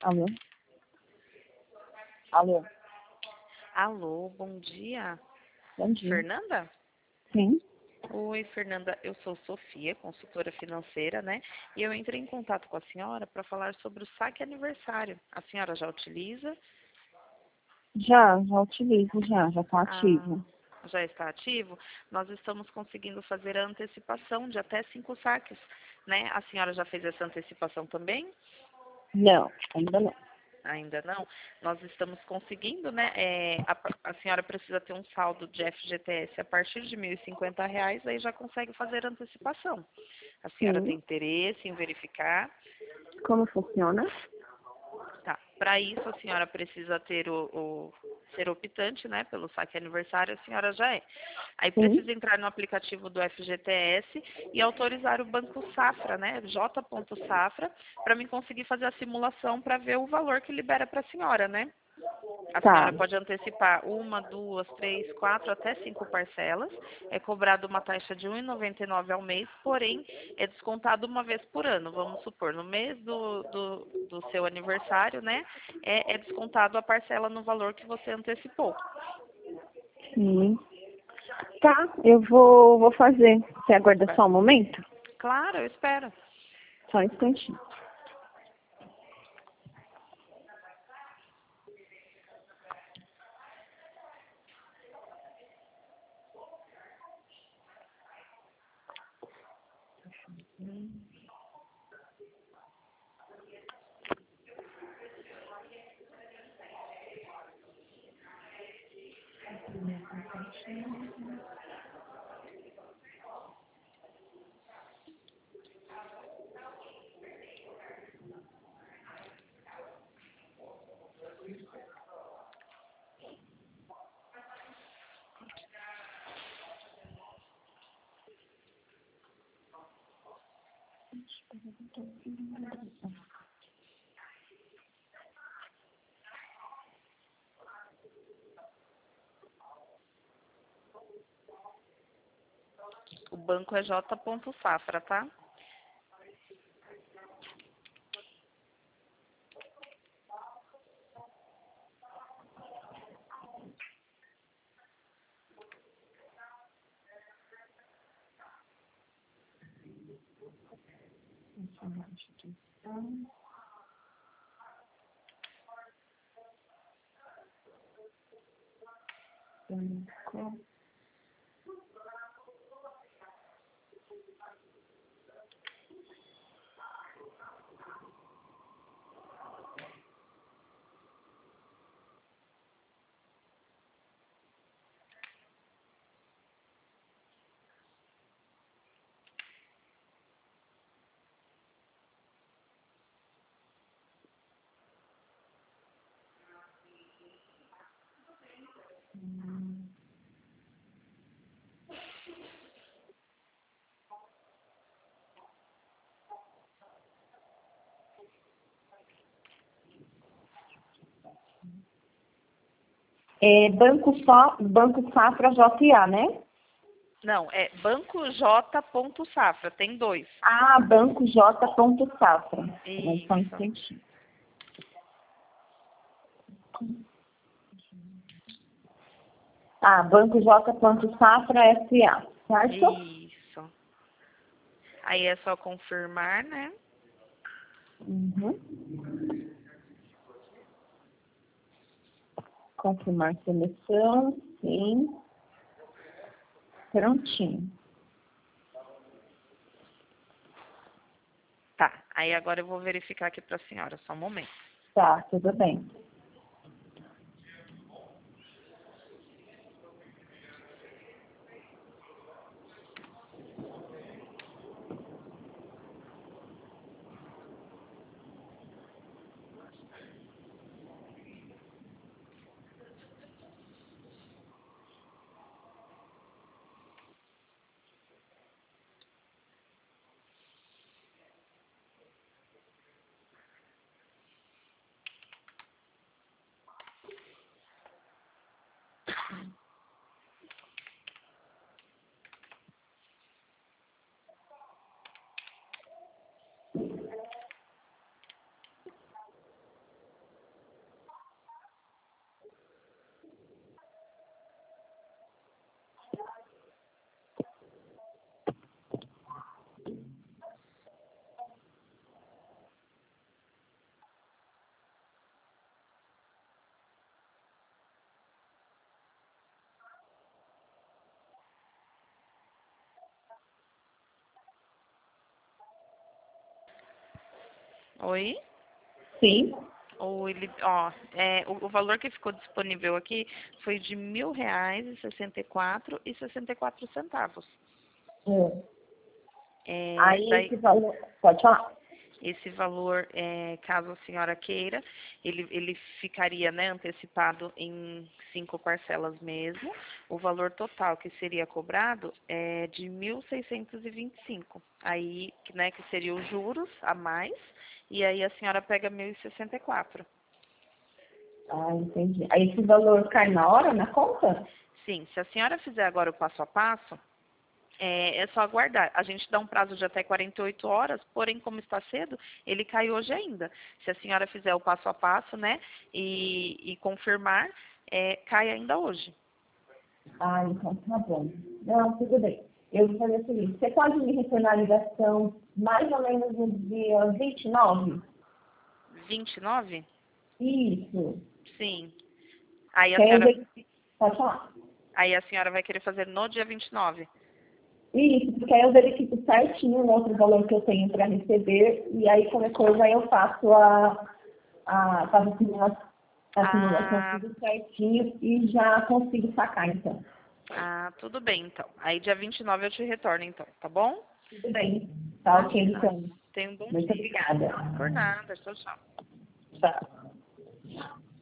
Alô? Alô? Alô, bom dia. Bom dia. Fernanda? Sim? Oi, Fernanda, eu sou Sofia, consultora financeira, né? E eu entrei em contato com a senhora para falar sobre o saque aniversário. A senhora já utiliza? Já utilizo, já está Ah, ativo. já está ativo? Nós estamos conseguindo fazer a antecipação de até 5 saques, né? A senhora já fez essa antecipação também? Não, ainda não. Ainda não. Nós estamos conseguindo, né? A senhora precisa ter um saldo de FGTS a partir de R$ 1.050, aí já consegue fazer a antecipação. A senhora tem Sim. interesse em verificar? Como funciona? Tá. Para isso, a senhora precisa ter ser optante, né? Pelo saque aniversário, a senhora já é. Aí Sim. precisa entrar no aplicativo do FGTS e autorizar o Banco Safra, né? J. Safra, para mim conseguir fazer a simulação para ver o valor que libera para a senhora, né? A Tá. senhora pode antecipar 1, 2, 3, 4, até 5 parcelas. É cobrado uma taxa de R$ 1,99 ao mês, porém é descontado uma vez por ano. Vamos supor, no mês do seu aniversário, né? É descontado a parcela no valor que você antecipou. Sim. Tá, eu vou fazer. Você aguarda só um momento? Claro, eu espero. Só um instantinho. O banco é J. Safra, tá? Banco. Banco Safra JA, né? Não, é Banco J. Safra, tem 2. Ah, Banco J. Safra. Só um Isso. instantinho. Ah, Banco J. Safra SA, certo? Isso. Aí é só confirmar, né? Uhum. Confirmar seleção, sim. Prontinho. Tá. Aí agora eu vou verificar aqui para a senhora, só um momento. Tá, tudo bem. Oi? Sim. O valor que ficou disponível aqui foi de R$ 1.064,64. Hum. É, Aí daí, esse valor, pode falar. esse valor, caso a senhora queira, ele ficaria, né, antecipado em 5 parcelas mesmo. O valor total que seria cobrado é de 1.625. Aí, né, que seria os juros a mais, e aí a senhora pega 1.064. Ah, entendi. Aí esse valor cai na hora, na conta? Sim, se a senhora fizer agora o passo a passo, é só aguardar. A gente dá um prazo de até 48 horas, porém, como está cedo, ele cai hoje ainda. Se a senhora fizer o passo a passo, né, e confirmar, cai ainda hoje. Ah, então tá bom. Não, tudo bem. Eu vou fazer o seguinte, você pode me retornar a ligação mais ou menos no dia 29? 29? Isso. Sim. Aí a Que aí eu senhora, verifico. Pode falar. aí a senhora vai querer fazer no dia 29. Isso, porque aí eu verifico certinho o outro valor que eu tenho para receber e aí qualquer coisa aí eu faço faço a simulação Ah, tudo certinho e já consigo sacar então. tudo bem, então. Aí dia 29 eu te retorno, então, tá bom? Tudo bem. Tá ok Imagina. então. Tenha um bom Muito dia. obrigada. Por nada. Tchau, tchau. Tchau.